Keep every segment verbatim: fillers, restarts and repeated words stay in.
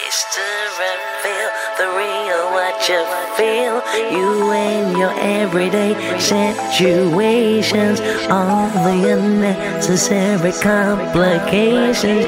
face to reveal the real what you feel. You and your everyday situations, all the unnecessary complications.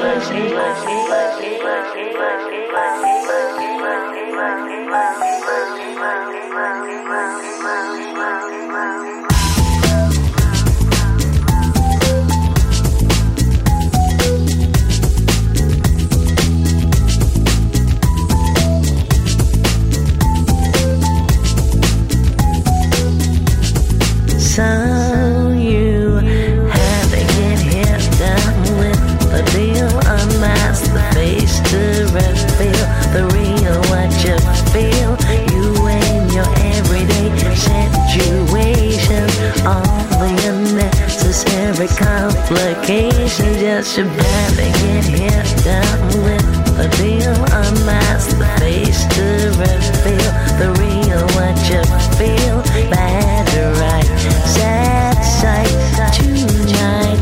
So you had to get hit down with the deal, unmask the face to reveal the real what you feel. You and your everyday situations, all the unnecessary complications. Just you had to get hit down with the deal, unmask the face to reveal the real what you feel. Bad or right, sad sight tonight.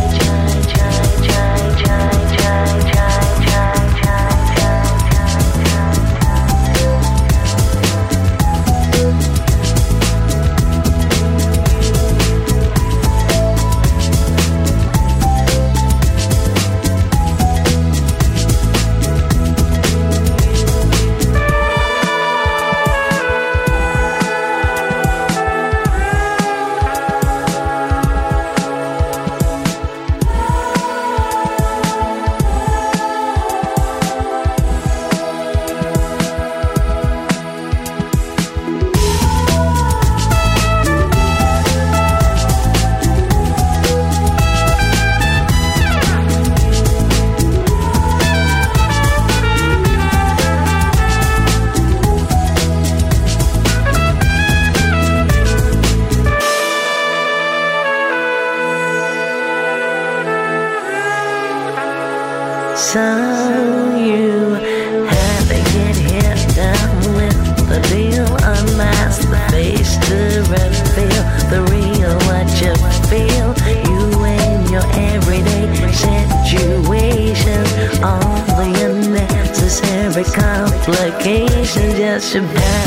So you had to get hit down with the deal, unmask the face to reveal the real what you feel. You and your everyday situations, all the unnecessary complications. Just your